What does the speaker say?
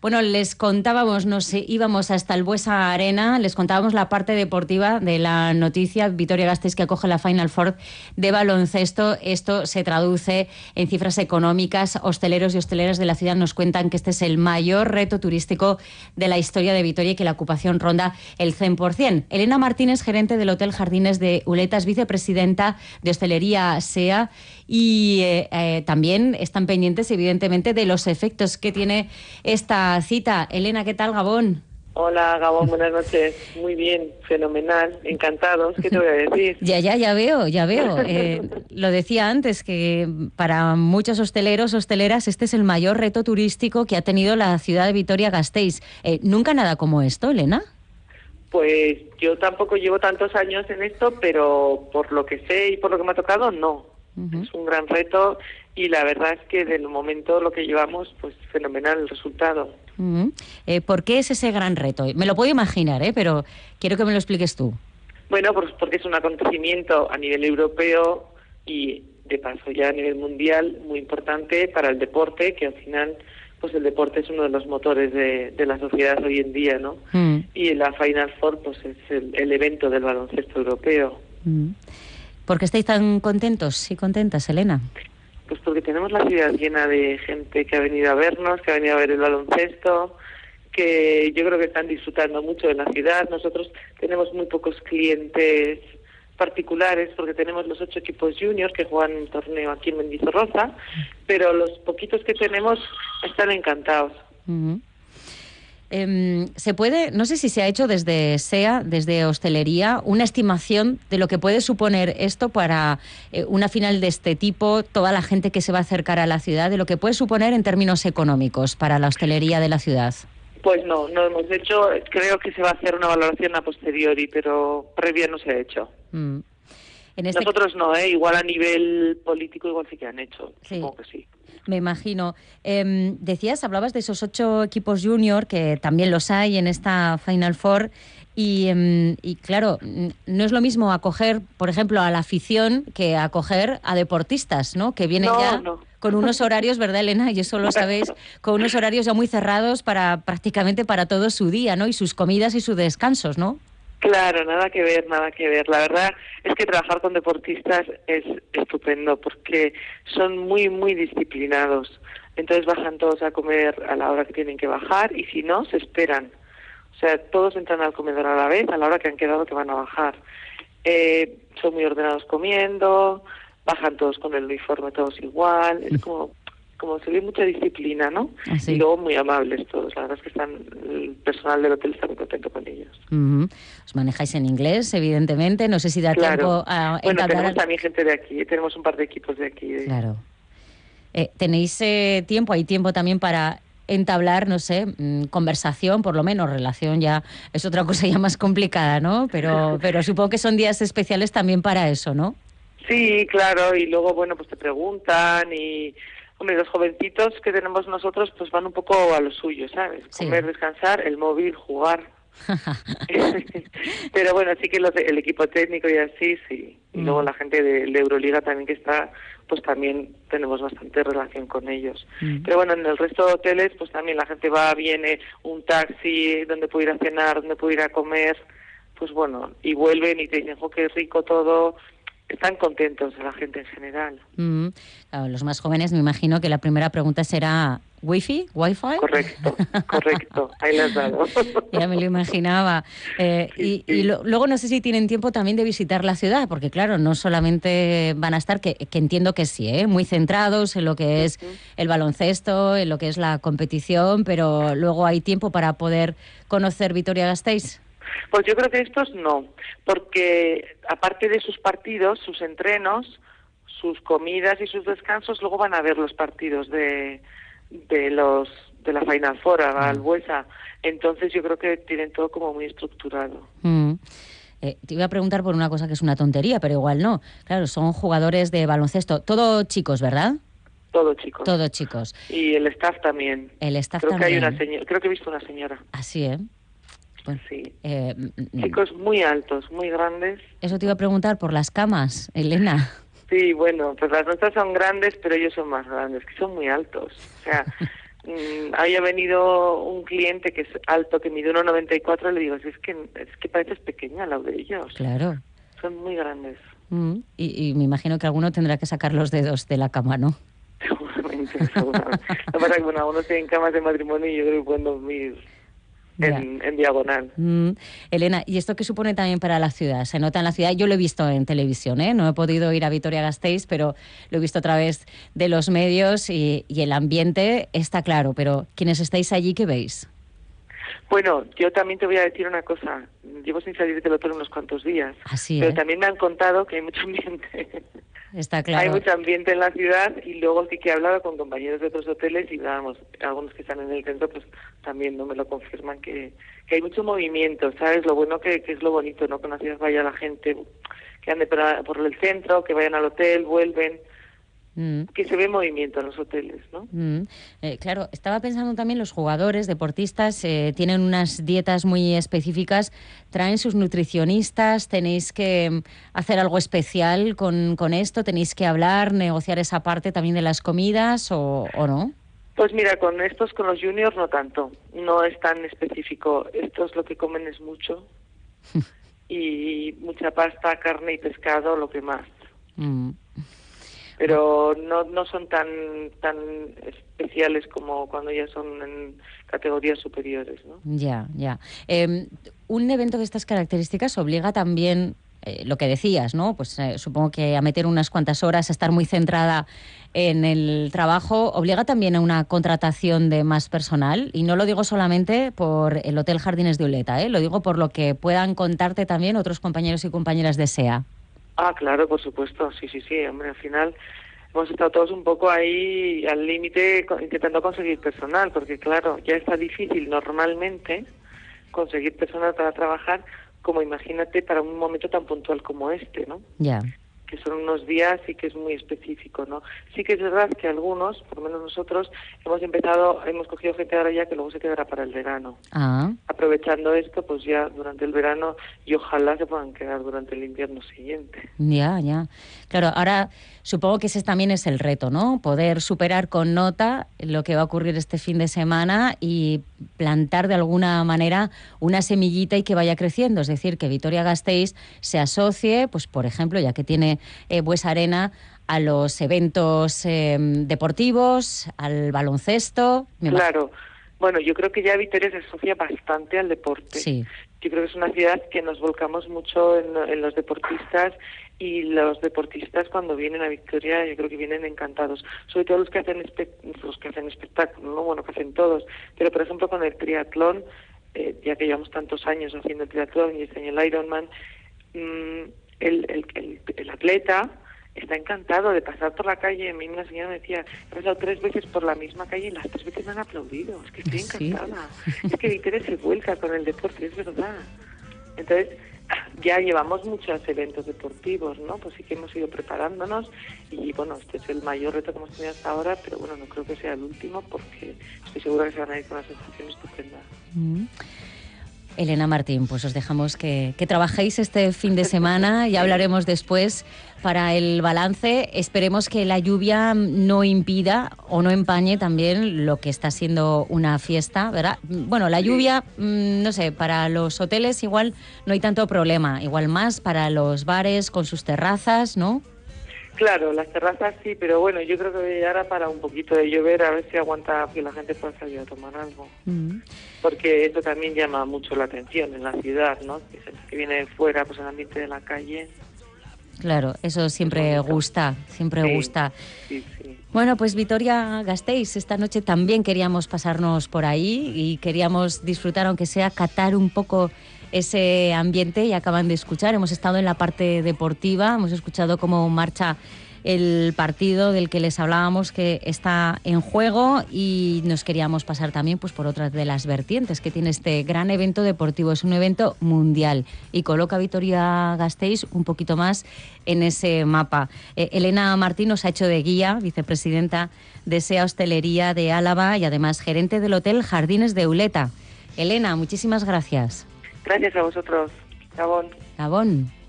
Bueno, les contábamos, nos íbamos hasta el Buesa Arena, les contábamos la parte deportiva de la noticia. Vitoria-Gasteiz, que acoge la Final Four de baloncesto. Esto se traduce en cifras económicas. Hosteleros y hosteleras de la ciudad nos cuentan que este es el mayor reto turístico de la historia de Vitoria y que la ocupación ronda el 100%. Elena Martínez, gerente del Hotel Jardines de Uletas, vicepresidenta de Hostelería SEA, y también están pendientes, evidentemente, de los efectos que tiene esta cita. Elena, ¿qué tal, Gabón? Hola, Gabón, buenas noches. Muy bien, fenomenal, encantados. ¿Qué te voy a decir? Ya veo. Lo decía antes, que para muchos hosteleros, hosteleras, este es el mayor reto turístico que ha tenido la ciudad de Vitoria-Gasteiz. ¿Nunca nada como esto, Elena? Pues yo tampoco llevo tantos años en esto, pero por lo que sé y por lo que me ha tocado, no. Es un gran reto y la verdad es que del momento lo que llevamos, pues fenomenal el resultado. ¿Por qué es ese gran reto? Me lo puedo imaginar, pero quiero que me lo expliques tú. Bueno, pues porque es un acontecimiento a nivel europeo y de paso ya a nivel mundial muy importante para el deporte, que al final pues el deporte es uno de los motores de la sociedad hoy en día, ¿no? Y la Final Four pues es el evento del baloncesto europeo. ¿Por qué estáis tan contentos y contentas, Elena? Pues porque tenemos la ciudad llena de gente que ha venido a vernos, que ha venido a ver el baloncesto, que yo creo que están disfrutando mucho de la ciudad. Nosotros tenemos muy pocos clientes particulares porque tenemos los 8 equipos juniors que juegan un torneo aquí en Mendizorroza, pero los poquitos que tenemos están encantados. Se puede, no sé si se ha hecho desde SEA, desde hostelería, una estimación de lo que puede suponer esto para una final de este tipo, toda la gente que se va a acercar a la ciudad, de lo que puede suponer en términos económicos para la hostelería de la ciudad. Pues no hemos hecho, creo que se va a hacer una valoración a posteriori, pero previa no se ha hecho. Nosotros no, igual a nivel político igual sí que han hecho, sí. Supongo que sí. Me imagino. Hablabas de esos 8 equipos junior, que también los hay en esta Final Four, y claro, no es lo mismo acoger, por ejemplo, a la afición que acoger a deportistas, ¿no? Que vienen con unos horarios, ¿verdad, Elena? Y eso lo sabéis, con unos horarios ya muy cerrados prácticamente para todo su día, ¿no? Y sus comidas y sus descansos, ¿no? Claro, nada que ver. La verdad es que trabajar con deportistas es estupendo porque son muy, muy disciplinados. Entonces bajan todos a comer a la hora que tienen que bajar y si no, se esperan. O sea, todos entran al comedor a la vez, a la hora que han quedado que van a bajar. Son muy ordenados comiendo, bajan todos con el uniforme, todos igual. Es como se ve mucha disciplina, ¿no? ¿Ah, sí? Y luego muy amables todos. La verdad es que el personal del hotel está muy contento con ellos. Os manejáis en inglés, evidentemente. No sé si da tiempo a entablar... tenemos también gente de aquí. Tenemos un par de equipos de aquí. Claro. ¿Tenéis tiempo? ¿Hay tiempo también para entablar, no sé, conversación, por lo menos? Relación ya es otra cosa ya más complicada, ¿no? Pero supongo que son días especiales también para eso, ¿no? Sí, claro. Y luego, bueno, pues te preguntan y... Hombre, los jovencitos que tenemos nosotros pues van un poco a lo suyo, ¿sabes? Sí. Comer, descansar, el móvil, jugar. Pero bueno, sí que el equipo técnico y así, sí. Y luego la gente de Euroliga también que está, pues también tenemos bastante relación con ellos. Pero bueno, en el resto de hoteles pues también la gente viene un taxi, donde puede ir a cenar, donde puede ir a comer, pues bueno, y vuelven y te dicen, ¡jo, qué rico todo! Están contentos la gente en general. Claro, los más jóvenes me imagino que la primera pregunta será ¿Wi-Fi? Correcto, ahí la has dado. Ya me lo imaginaba. Sí. Luego no sé si tienen tiempo también de visitar la ciudad, porque claro, no solamente van a estar, que entiendo que sí, muy centrados en lo que es el baloncesto, en lo que es la competición, pero luego hay tiempo para poder conocer Vitoria-Gasteiz. Pues yo creo que estos no, porque aparte de sus partidos, sus entrenos, sus comidas y sus descansos, luego van a ver los partidos de la Final Four al Buesa. Entonces yo creo que tienen todo como muy estructurado. Te iba a preguntar por una cosa que es una tontería, pero igual no. Claro, son jugadores de baloncesto, todo chicos, ¿verdad? Todo chicos. Todo chicos. Y el staff también. El staff creo también. Creo que he visto una señora. Así, Bueno, sí. Chicos muy altos, muy grandes. Eso te iba a preguntar por las camas, Elena. Sí, bueno, pues las nuestras son grandes, pero ellos son más grandes, que son muy altos. O sea, Había venido un cliente que es alto, que mide 1,94, le digo, es que pareces pequeña al lado de ellos. Claro. Son muy grandes. Y me imagino que alguno tendrá que sacar los dedos de la cama, ¿no? Seguramente. Lo que pasa es que algunos tienen camas de matrimonio y yo creo que pueden dormir en diagonal. Elena, ¿y esto qué supone también para la ciudad? Se nota en la ciudad, yo lo he visto en televisión, ¿eh? No he podido ir a Vitoria-Gasteiz, pero lo he visto a través de los medios y el ambiente está claro, pero quienes estáis allí, ¿qué veis? Bueno, yo también te voy a decir una cosa. Llevo sin salir del hotel unos cuantos días, Así, pero también me han contado que hay mucho ambiente. Está claro. Hay mucho ambiente en la ciudad y luego sí que he hablado con compañeros de otros hoteles y vamos, algunos que están en el centro pues también no me lo confirman que hay mucho movimiento, ¿sabes? Lo bueno que es lo bonito, ¿no? Que en la ciudad vaya la gente, que ande por el centro, que vayan al hotel, vuelven. Que se ve movimiento en los hoteles, ¿no? Claro, estaba pensando también los jugadores, deportistas, tienen unas dietas muy específicas, traen sus nutricionistas, tenéis que hacer algo especial con esto, tenéis que hablar, negociar esa parte también de las comidas o no. Pues mira, con los juniors no tanto, no es tan específico. Estos lo que comen es mucho y mucha pasta, carne y pescado, lo que más. Pero no son tan especiales como cuando ya son en categorías superiores, ¿no? Ya. Un evento de estas características obliga también, lo que decías, ¿no? Pues supongo que a meter unas cuantas horas, a estar muy centrada en el trabajo, obliga también a una contratación de más personal, y no lo digo solamente por el Hotel Jardines de Uleta, lo digo por lo que puedan contarte también otros compañeros y compañeras de SEA. Ah, claro, por supuesto, sí, hombre, al final hemos estado todos un poco ahí al límite intentando conseguir personal, porque claro, ya está difícil normalmente conseguir personal para trabajar, como imagínate para un momento tan puntual como este, ¿no? Ya. Que son unos días y que es muy específico, ¿no? Sí que es verdad que algunos, por lo menos nosotros, hemos cogido gente ahora ya que luego se quedará para el verano. Aprovechando esto, pues ya durante el verano y ojalá se puedan quedar durante el invierno siguiente. Ya. Claro, ahora supongo que ese también es el reto, ¿no? Poder superar con nota lo que va a ocurrir este fin de semana y plantar de alguna manera una semillita y que vaya creciendo. Es decir, que Vitoria-Gasteiz se asocie, pues por ejemplo, ya que tiene Buesa Arena, a los eventos deportivos, al baloncesto. Claro. Bueno, yo creo que ya Vitoria se asocia bastante al deporte. Sí. Yo creo que es una ciudad que nos volcamos mucho en los deportistas, y los deportistas cuando vienen a Vitoria yo creo que vienen encantados, sobre todo los que hacen espectáculo, ¿no? Bueno, que hacen todos, pero por ejemplo con el triatlón, ya que llevamos tantos años haciendo el triatlón y este año el Ironman, el atleta está encantado de pasar por la calle. A mí una señora me decía, he pasado 3 veces por la misma calle y las 3 veces me han aplaudido. Es que estoy encantada. ¿Sí? Es que Vitoria se vuelca con el deporte, es verdad. Entonces, ya llevamos muchos eventos deportivos, ¿no? Pues sí que hemos ido preparándonos y, bueno, este es el mayor reto que hemos tenido hasta ahora, pero bueno, no creo que sea el último porque estoy segura que se van a ir con una sensación estupenda. Elena Martín, pues os dejamos que trabajéis este fin de semana y hablaremos después para el balance. Esperemos que la lluvia no impida o no empañe también lo que está siendo una fiesta, ¿verdad? Bueno, la lluvia, no sé, para los hoteles igual no hay tanto problema, igual más para los bares con sus terrazas, ¿no? Claro, las terrazas sí, pero bueno, yo creo que ya era para un poquito de llover, a ver si aguanta que la gente pueda salir a tomar algo. Porque eso también llama mucho la atención en la ciudad, ¿no? Que viene de fuera, pues el ambiente de la calle. Claro, eso siempre gusta, gusta. Sí. Bueno, pues Vitoria-Gasteiz, esta noche también queríamos pasarnos por ahí y queríamos disfrutar, aunque sea catar un poco ese ambiente, y acaban de escuchar, hemos estado en la parte deportiva, hemos escuchado cómo marcha el partido del que les hablábamos, que está en juego, y nos queríamos pasar también pues por otras de las vertientes que tiene este gran evento deportivo. Es un evento mundial y coloca a Vitoria-Gasteiz un poquito más en ese mapa. Elena Martín nos ha hecho de guía, vicepresidenta de SEA Hostelería de Álava y además gerente del Hotel Jardines de Uleta. Elena, muchísimas gracias. Gracias a vosotros. Gabón. Gabón.